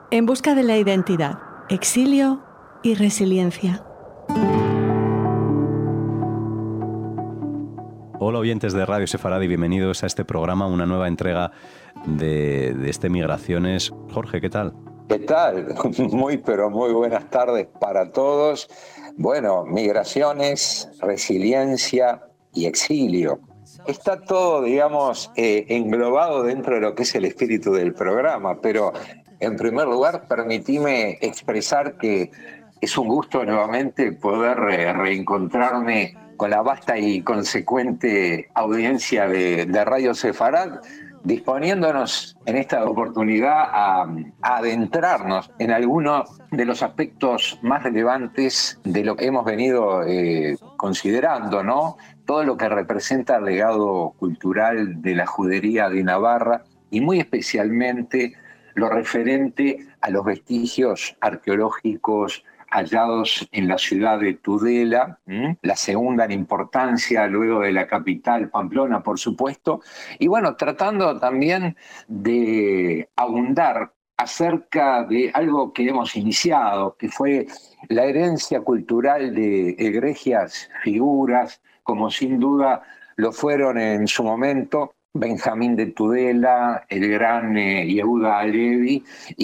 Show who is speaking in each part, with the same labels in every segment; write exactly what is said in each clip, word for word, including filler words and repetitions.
Speaker 1: En busca de la identidad, exilio y resiliencia.
Speaker 2: Hola oyentes de Radio Sefaradi, bienvenidos a este programa, una nueva entrega de, de este Migraciones. Jorge, ¿qué tal?
Speaker 3: ¿Qué tal? Muy, pero muy buenas tardes para todos. Bueno, migraciones, resiliencia y exilio. Está todo, digamos, eh, englobado dentro de lo que es el espíritu del programa, pero en primer lugar, permitime expresar que es un gusto nuevamente poder eh, reencontrarme con la vasta y consecuente audiencia de, de Radio Sefarad, disponiéndonos en esta oportunidad a, a adentrarnos en algunos de los aspectos más relevantes de lo que hemos venido eh, considerando, ¿no? Todo lo que representa el legado cultural de la judería de Navarra y muy especialmente lo referente a los vestigios arqueológicos hallados en la ciudad de Tudela, ¿m? La segunda en importancia luego de la capital Pamplona, por supuesto, y bueno, tratando también de abundar acerca de algo que hemos iniciado, que fue la herencia cultural de egregias figuras, como sin duda lo fueron en su momento Benjamín de Tudela, el gran eh, Yehuda Halevi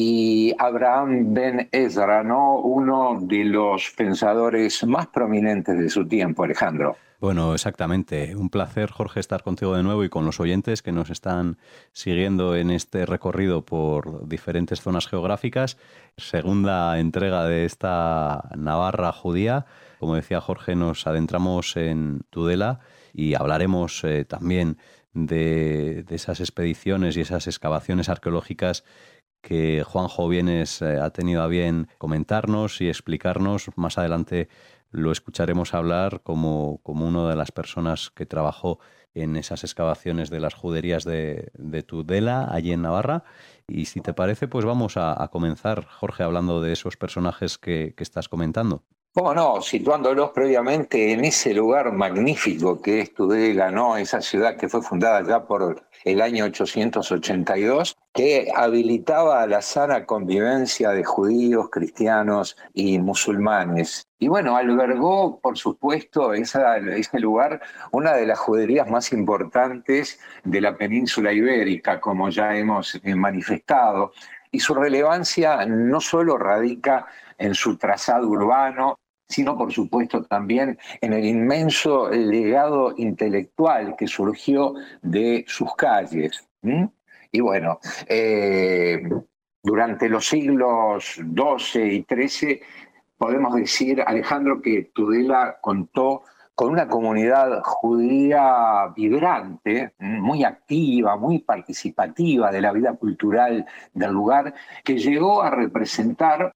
Speaker 3: y Abraham Ben Ezra, ¿no? Uno de los pensadores más prominentes de su tiempo, Alejandro.
Speaker 2: Bueno, exactamente. Un placer, Jorge, estar contigo de nuevo y con los oyentes que nos están siguiendo en este recorrido por diferentes zonas geográficas. Segunda entrega de esta Navarra judía. Como decía Jorge, nos adentramos en Tudela y hablaremos eh, también de, de esas expediciones y esas excavaciones arqueológicas que Juanjo Vienes eh, ha tenido a bien comentarnos y explicarnos. Más adelante lo escucharemos hablar como, como una de las personas que trabajó en esas excavaciones de las juderías de, de Tudela, allí en Navarra. Y si te parece, pues vamos a, a comenzar, Jorge, hablando de esos personajes que, que estás comentando.
Speaker 3: ¿Cómo no? Situándolos previamente en ese lugar magnífico que es Tudela, ¿no? Esa ciudad que fue fundada ya por el año ochocientos ochenta y dos, que habilitaba la sana convivencia de judíos, cristianos y musulmanes. Y bueno, albergó, por supuesto, esa, ese lugar, una de las juderías más importantes de la península ibérica, como ya hemos manifestado. Y su relevancia no solo radica en su trazado urbano, sino por supuesto también en el inmenso legado intelectual que surgió de sus calles. ¿Mm? Y bueno, eh, durante los siglos doce y trece podemos decir, Alejandro, que Tudela contó con una comunidad judía vibrante, muy activa, muy participativa de la vida cultural del lugar, que llegó a representar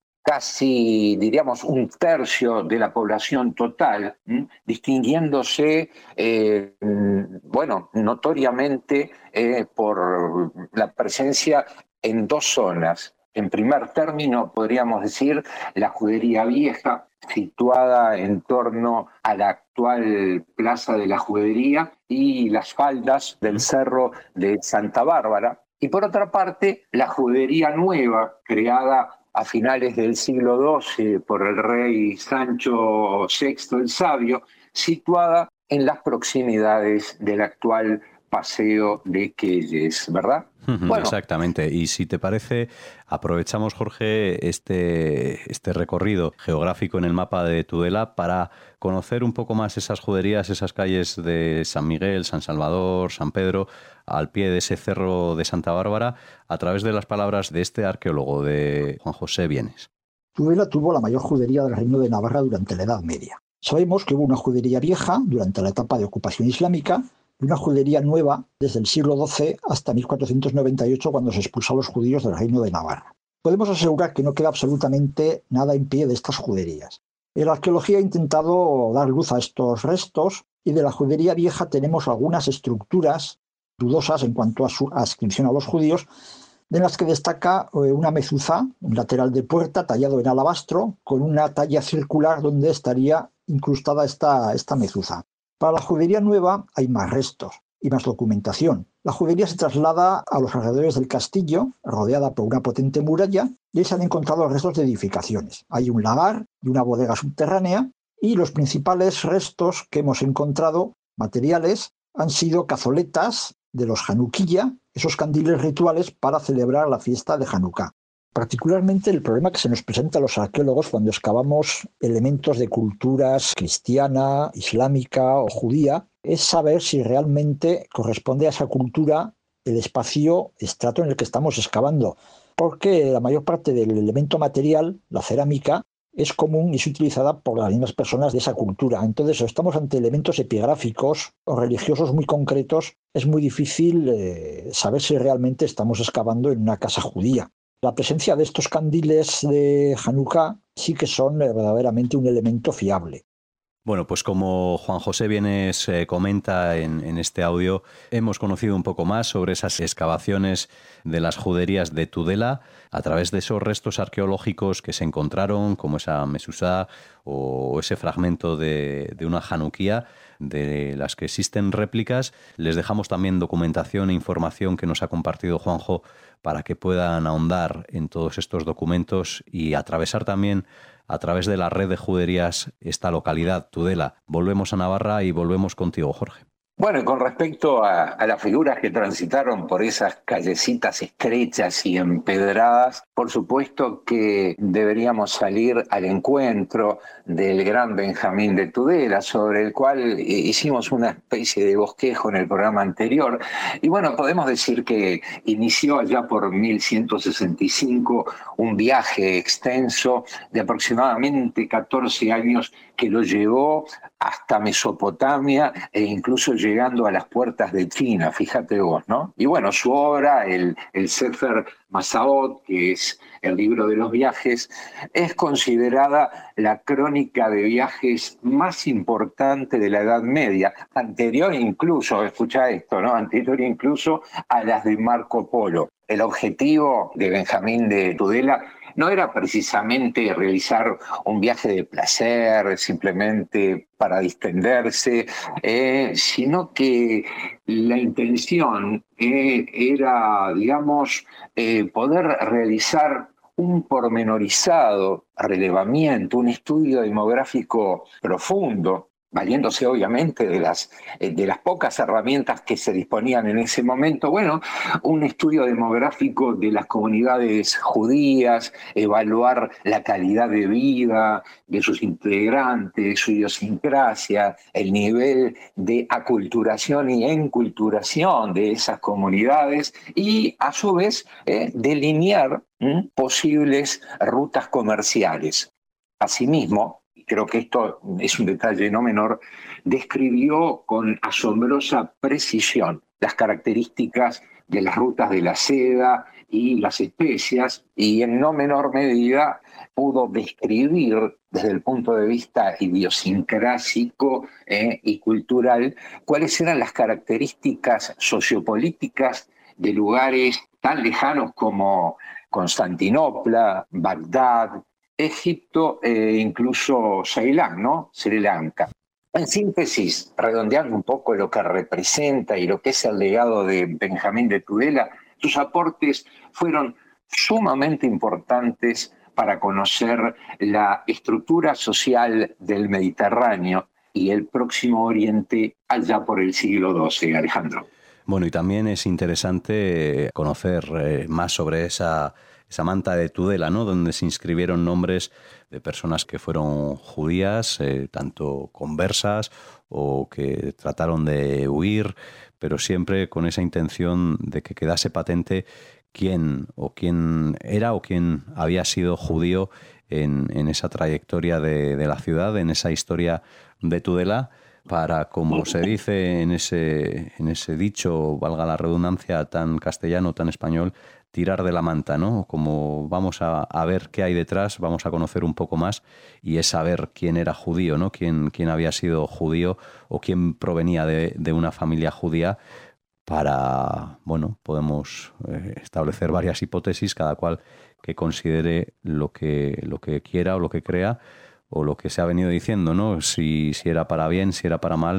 Speaker 3: casi, diríamos, un tercio de la población total, ¿m? distinguiéndose, eh, bueno, notoriamente eh, por la presencia en dos zonas. En primer término, podríamos decir, la judería vieja, situada en torno a la actual Plaza de la Judería y las faldas del Cerro de Santa Bárbara. Y por otra parte, la judería nueva, creada a finales del siglo doce por el rey Sancho sexto el Sabio, situada en las proximidades del actual Paseo de Quelles, ¿verdad?
Speaker 2: Bueno. Exactamente. Y si te parece, aprovechamos, Jorge, este, este recorrido geográfico en el mapa de Tudela para conocer un poco más esas juderías, esas calles de San Miguel, San Salvador, San Pedro, al pie de ese cerro de Santa Bárbara, a través de las palabras de este arqueólogo, de Juan José Vienes.
Speaker 4: Tudela tuvo la mayor judería del Reino de Navarra durante la Edad Media. Sabemos que hubo una judería vieja durante la etapa de ocupación islámica y una judería nueva desde el siglo doce hasta mil cuatrocientos noventa y ocho, cuando se expulsó a los judíos del Reino de Navarra. Podemos asegurar que no queda absolutamente nada en pie de estas juderías. La arqueología ha intentado dar luz a estos restos y de la judería vieja tenemos algunas estructuras dudosas en cuanto a su adscripción a los judíos, de las que destaca una mezuzá, un lateral de puerta tallado en alabastro, con una talla circular donde estaría incrustada esta, esta mezuzá. Para la judería nueva hay más restos. y más documentación. La judería se traslada a los alrededores del castillo, rodeada por una potente muralla, y ahí se han encontrado restos de edificaciones. Hay un lagar y una bodega subterránea, y los principales restos que hemos encontrado, materiales, han sido cazoletas de los Hanukkiyá, esos candiles rituales para celebrar la fiesta de Hanukkah. Particularmente el problema que se nos presenta a los arqueólogos cuando excavamos elementos de culturas cristiana, islámica o judía es saber si realmente corresponde a esa cultura el espacio, estrato en el que estamos excavando, porque la mayor parte del elemento material, la cerámica, es común y es utilizada por las mismas personas de esa cultura. Entonces, o estamos ante elementos epigráficos o religiosos muy concretos, es muy difícil eh, saber si realmente estamos excavando en una casa judía. La presencia de estos candiles de Hanukkah sí que son verdaderamente un elemento fiable.
Speaker 2: Bueno, pues como Juan José Vienes eh, comenta en, en este audio, hemos conocido un poco más sobre esas excavaciones de las juderías de Tudela a través de esos restos arqueológicos que se encontraron, como esa mesuzá o ese fragmento de, de una Hanukkía, de las que existen réplicas. Les dejamos también documentación e información que nos ha compartido Juanjo para que puedan ahondar en todos estos documentos y atravesar también a través de la red de juderías esta localidad, Tudela. Volvemos a Navarra y volvemos contigo, Jorge.
Speaker 3: Bueno, con respecto a, a las figuras que transitaron por esas callecitas estrechas y empedradas, por supuesto que deberíamos salir al encuentro del gran Benjamín de Tudela, sobre el cual hicimos una especie de bosquejo en el programa anterior. Y bueno, podemos decir que inició allá por mil ciento sesenta y cinco un viaje extenso de aproximadamente catorce años que lo llevó hasta Mesopotamia e incluso llegando a las puertas de China, fíjate vos, ¿no? Y bueno, su obra, el, el Sefer Masaot, que es el libro de los viajes, es considerada la crónica de viajes más importante de la Edad Media, anterior incluso, escucha esto, ¿no? Anterior incluso a las de Marco Polo. El objetivo de Benjamín de Tudela no era precisamente realizar un viaje de placer, simplemente para distenderse, eh, sino que la intención eh, era, digamos, eh, poder realizar un pormenorizado relevamiento, un estudio demográfico profundo, valiéndose obviamente de las, de las pocas herramientas que se disponían en ese momento. Bueno, un estudio demográfico de las comunidades judías, evaluar la calidad de vida de sus integrantes, su idiosincrasia, el nivel de aculturación y enculturación de esas comunidades y, a su vez, eh, delinear ¿m? posibles rutas comerciales. Asimismo, creo que esto es un detalle no menor, describió con asombrosa precisión las características de las rutas de la seda y las especias, y en no menor medida pudo describir desde el punto de vista idiosincrásico eh, y cultural cuáles eran las características sociopolíticas de lugares tan lejanos como Constantinopla, Bagdad, Egipto e incluso Ceilán, ¿no? Sri Lanka. En síntesis, redondeando un poco lo que representa y lo que es el legado de Benjamín de Tudela, sus aportes fueron sumamente importantes para conocer la estructura social del Mediterráneo y el Próximo Oriente allá por el siglo doce, Alejandro.
Speaker 2: Bueno, y también es interesante conocer eh, más sobre esa... esa manta de Tudela, ¿no? Donde se inscribieron nombres de personas que fueron judías, eh, tanto conversas o que trataron de huir, pero siempre con esa intención de que quedase patente quién o quién era o quién había sido judío en, en esa trayectoria de, de la ciudad, en esa historia de Tudela, para, como se dice en ese, en ese dicho, valga la redundancia, tan castellano, tan español, tirar de la manta, ¿no? Como vamos a, a ver qué hay detrás, vamos a conocer un poco más y es saber quién era judío, ¿no? Quién, quién había sido judío o quién provenía de, de una familia judía para, bueno, podemos eh, establecer varias hipótesis, cada cual que considere lo que, lo que quiera o lo que crea o lo que se ha venido diciendo, ¿no? Si, si era para bien, si era para mal,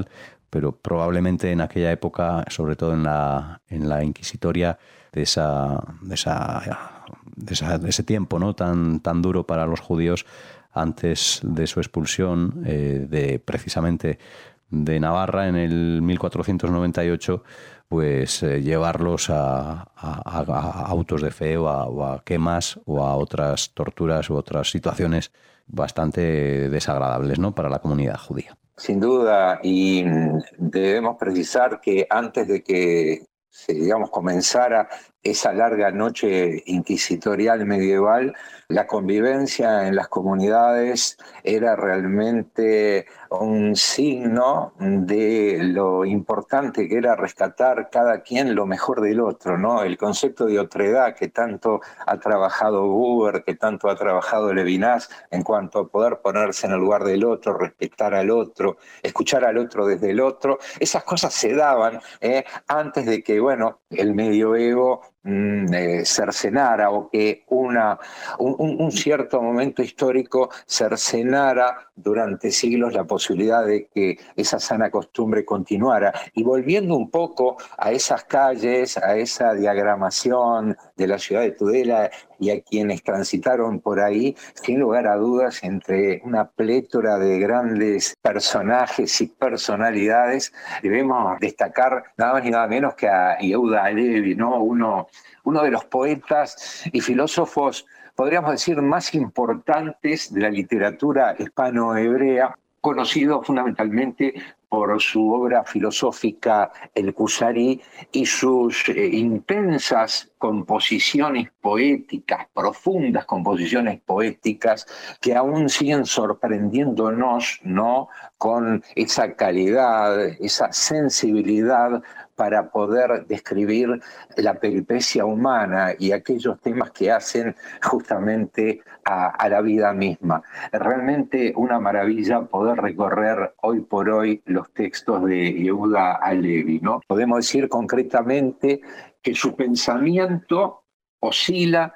Speaker 2: pero probablemente en aquella época, sobre todo en la, en la inquisitoria, de, esa, de, esa, de, esa, de ese tiempo, ¿no? tan, tan duro para los judíos antes de su expulsión, eh, de precisamente de Navarra en el mil cuatrocientos noventa y ocho, pues eh, llevarlos a, a, a autos de fe o a, o a quemas o a otras torturas u otras situaciones bastante desagradables, ¿no? para la comunidad judía.
Speaker 3: Sin duda, y debemos precisar que antes de que se, digamos, comenzara esa larga noche inquisitorial medieval, la convivencia en las comunidades era realmente un signo de lo importante que era rescatar cada quien lo mejor del otro, ¿no? El concepto de otredad que tanto ha trabajado Buber, que tanto ha trabajado Levinas, en cuanto a poder ponerse en el lugar del otro, respetar al otro, escuchar al otro desde el otro, esas cosas se daban eh, antes de que, bueno, el medioevo Eh, cercenara o que una, un, un cierto momento histórico cercenara durante siglos la posibilidad de que esa sana costumbre continuara. Y volviendo un poco a esas calles, a esa diagramación de la ciudad de Tudela y a quienes transitaron por ahí, sin lugar a dudas, entre una plétora de grandes personajes y personalidades, debemos destacar nada más ni nada menos que a Yehuda Halevi, ¿no? Uno uno de los poetas y filósofos, podríamos decir, más importantes de la literatura hispano-hebrea, conocido fundamentalmente por su obra filosófica El Kusari y sus eh, intensas composiciones poéticas, profundas composiciones poéticas que aún siguen sorprendiéndonos, ¿no? Con esa calidad, esa sensibilidad para poder describir la peripecia humana y aquellos temas que hacen justamente a, a la vida misma. Realmente una maravilla poder recorrer hoy por hoy los textos de Yehuda Halevi, ¿no? Podemos decir concretamente que su pensamiento oscila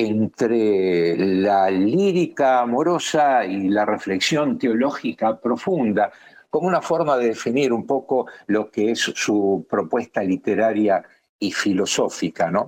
Speaker 3: entre la lírica amorosa y la reflexión teológica profunda, como una forma de definir un poco lo que es su propuesta literaria y filosófica, ¿no?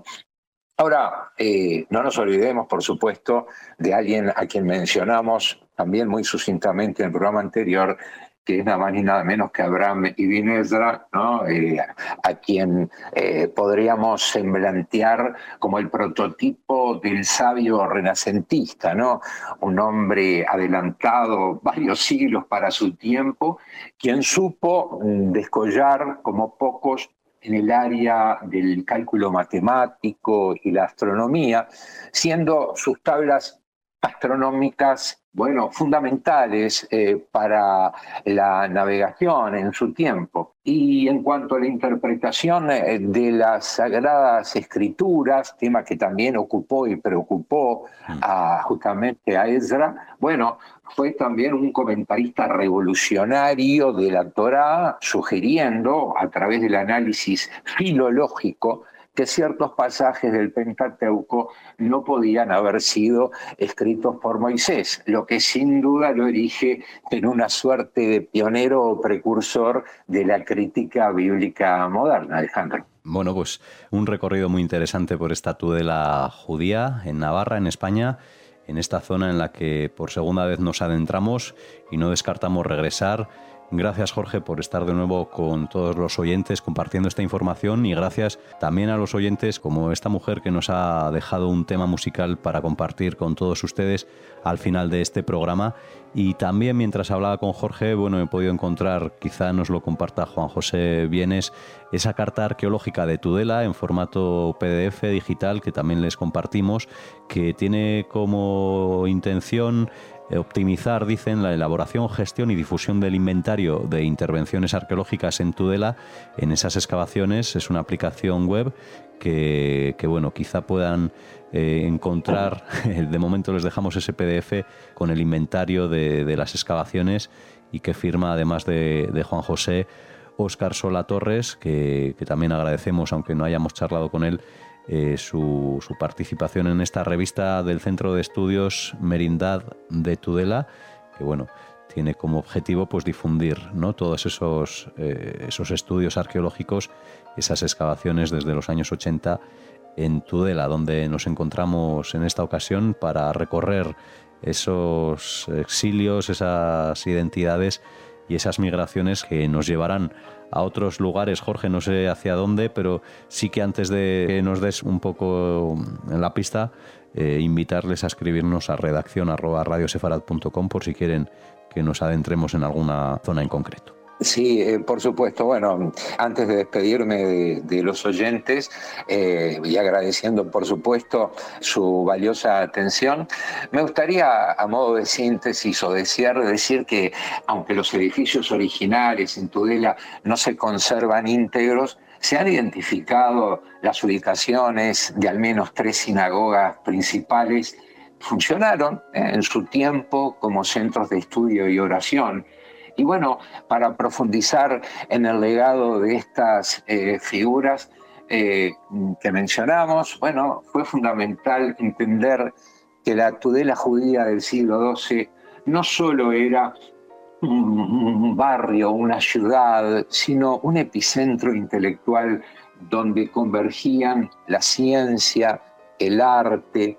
Speaker 3: Ahora, eh, no nos olvidemos, por supuesto, de alguien a quien mencionamos también muy sucintamente en el programa anterior, que es nada más ni nada menos que Abraham Ibn Ezra, ¿no? eh, a quien eh, podríamos semblantear como el prototipo del sabio renacentista, ¿no? Un hombre adelantado varios siglos para su tiempo, quien supo descollar como pocos en el área del cálculo matemático y la astronomía, siendo sus tablas astronómicas, bueno, fundamentales eh, para la navegación en su tiempo. Y en cuanto a la interpretación eh, de las Sagradas Escrituras, tema que también ocupó y preocupó a, justamente a Ezra, bueno, fue también un comentarista revolucionario de la Torá, sugiriendo a través del análisis filológico que ciertos pasajes del Pentateuco no podían haber sido escritos por Moisés, lo que sin duda lo erige en una suerte de pionero o precursor de la crítica bíblica moderna, Alejandro.
Speaker 2: Bueno, pues un recorrido muy interesante por esta Tudela judía en Navarra, en España, en esta zona en la que por segunda vez nos adentramos y no descartamos regresar. Gracias, Jorge, por estar de nuevo con todos los oyentes compartiendo esta información, y gracias también a los oyentes como esta mujer que nos ha dejado un tema musical para compartir con todos ustedes al final de este programa. Y también, mientras hablaba con Jorge, bueno, he podido encontrar, quizá nos lo comparta Juan José Vienes, esa carta arqueológica de Tudela en formato P D F digital que también les compartimos, que tiene como intención optimizar, dicen, la elaboración, gestión y difusión del inventario de intervenciones arqueológicas en Tudela en esas excavaciones. Es una aplicación web que, que bueno, quizá puedan eh, encontrar. De momento les dejamos ese P D F con el inventario de, de las excavaciones, y que firma, además de, de Juan José, Óscar Sola Torres, que, que también agradecemos, aunque no hayamos charlado con él, Eh, su, su participación en esta revista del Centro de Estudios Merindad de Tudela, que bueno, tiene como objetivo pues difundir, ¿no?, todos esos, eh, esos estudios arqueológicos, esas excavaciones desde los años ochenta en Tudela, donde nos encontramos en esta ocasión para recorrer esos exilios, esas identidades y esas migraciones que nos llevarán a otros lugares. Jorge, no sé hacia dónde, pero sí que antes de que nos des un poco en la pista, eh, invitarles a escribirnos a redacción arroba radiosefarad punto com por si quieren que nos adentremos en alguna zona en concreto.
Speaker 3: Sí, eh, por supuesto. Bueno, antes de despedirme de, de los oyentes eh, y agradeciendo, por supuesto, su valiosa atención, me gustaría, a modo de síntesis o de cierre, decir que aunque los edificios originales en Tudela no se conservan íntegros, se han identificado las ubicaciones de al menos tres sinagogas principales. Funcionaron eh, en su tiempo como centros de estudio y oración. Y bueno, para profundizar en el legado de estas eh, figuras eh, que mencionamos, bueno, fue fundamental entender que la Tudela judía del siglo doce no solo era un, un barrio, una ciudad, sino un epicentro intelectual donde convergían la ciencia, el arte,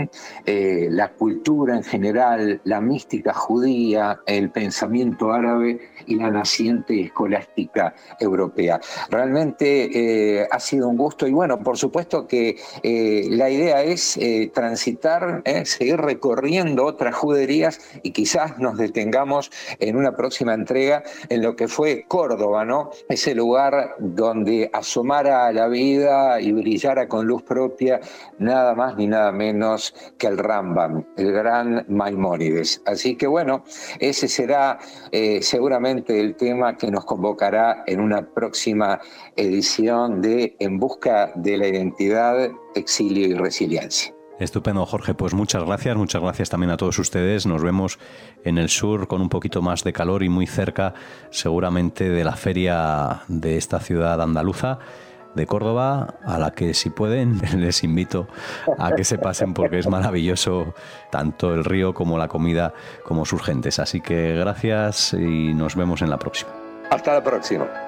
Speaker 3: eh, la cultura en general, la mística judía, el pensamiento árabe y la naciente escolástica europea. Realmente eh, ha sido un gusto y bueno, por supuesto que eh, la idea es eh, transitar, eh, seguir recorriendo otras juderías y quizás nos detengamos en una próxima entrega en lo que fue Córdoba, ¿no? Ese lugar donde asomara a la vida y brillara con luz propia nada más ni nada menos que el Rambam, el gran Maimónides. Así que bueno, ese será eh, seguramente el tema que nos convocará en una próxima edición de En Busca de la Identidad, Exilio y Resiliencia.
Speaker 2: Estupendo, Jorge. Pues muchas gracias, muchas gracias también a todos ustedes. Nos vemos en el sur con un poquito más de calor y muy cerca seguramente de la feria de esta ciudad andaluza de Córdoba, a la que si pueden les invito a que se pasen porque es maravilloso tanto el río como la comida como sus gentes. Así que gracias y nos vemos en la próxima.
Speaker 3: Hasta la próxima.